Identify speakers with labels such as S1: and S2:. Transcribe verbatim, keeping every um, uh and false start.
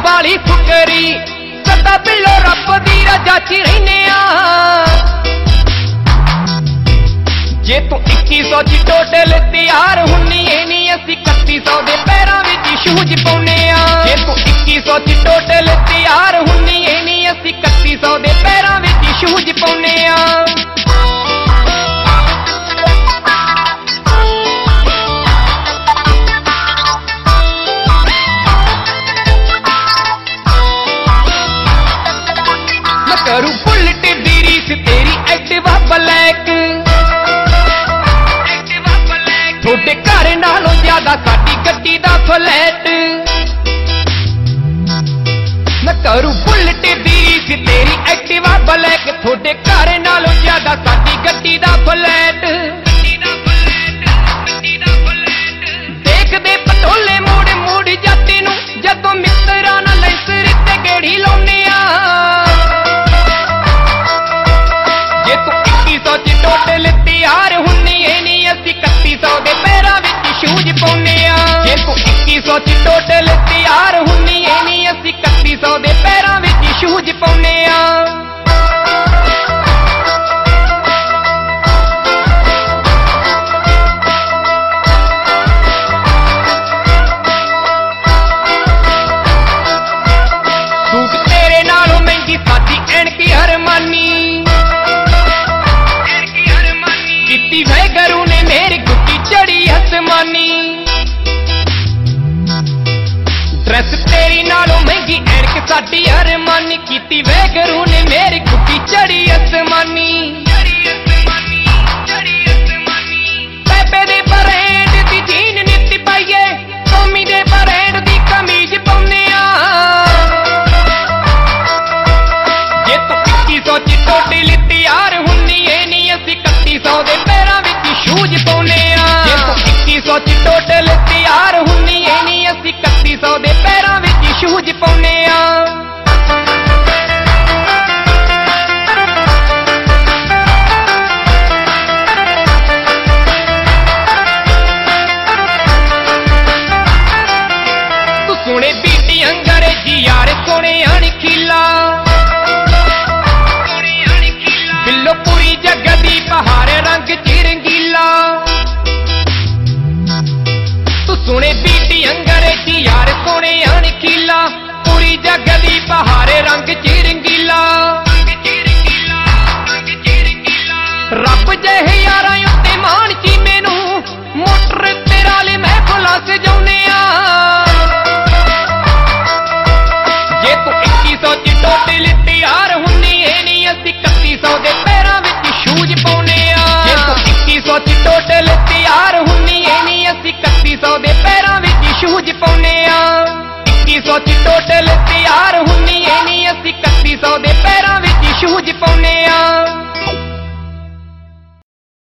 S1: वाली फुकरी सदा पिलो रब दी रजा च रहने जे तू इक्की सौ च टोटल तैयार हुन्नी है नी असी इकत्ती सौ दे पैरां विच शूज पाउने जे तू इक्की सौ च टोटल तैयार हुन्नी है नी असी इकत्ती सौ दे पैरां विच शूज पाउने करूं बुलेट दी रीस तेरी एक्टिवा ब्लैक थोड़े घर नालों ज्यादा साडी गड्डी दा फ्लैट मैं करूं बुलेट दी रीस तेरी एक्टिवा ब्लैक थोड़े घर नालों ज्यादा साडी गड्डी दा फ्लैट देखदे पटोले मोड़ मोड़ जाते नूं जदों मित्तरां नाल लैंसर ते गेड़ी लाउने टोटल तैयार हुन्नी है नी असी इकत्ती सौ दे पैरां विच शूज पाउने जे तू इक्की सौ च टोटल तैयार हुन्नी है नी असी इकत्ती सौ दे पैरां विच शूज पाउने सूट तेरे नालों महंगी साडी एनकी हरमानी वैगरू ने मेरी गुट्टी चढ़ी आसमानी ड्रेस तेरी नालों महंगी एनक साडी अरमानी कीती वैगरू ने मेरी गुट्टी चढ़ी आसमानी पेपे दे परेड दी जीन नीति पाइए टॉमी दे परेड दी कमीज पाउने जे तू इक्की सौ च टोटल तैयार हुन्नी है नी असी इकत्ती सौ दे शूज पाउने जे तू इक्की सौ च टोटल तैयार हुन्नी है नी असी इकत्ती सौ दे पैरां विच शूज पाउने तू सोने बीटी अंग्रेजी यार सोने अणखीला बिल्लो पूरी जगह दी बहार रंग चिरंगीला तू सुने बीटी अंग्रेजी यार सोने अणखीला पूरी जगह दी बहार रंग चिरंगीला रब जहे यारां उत्ते मान ची मैनू मोटर तेरा ले मैं भुला सजाउने जे तू इक्की सौ च टोटल तैयार हुन्नी है नी असी इकत्ती सौ दे पैरां विच शूज पाउने जे तू इक्की सौ च टोटल तैयार हुन्नी है नी असी इकत्ती सौ दे पैरां विच शूज पाउने इक्की सौ च टोटल तैयार हुन्नी है नी असी इकत्ती सौ दे पैरां विच शूज पाउने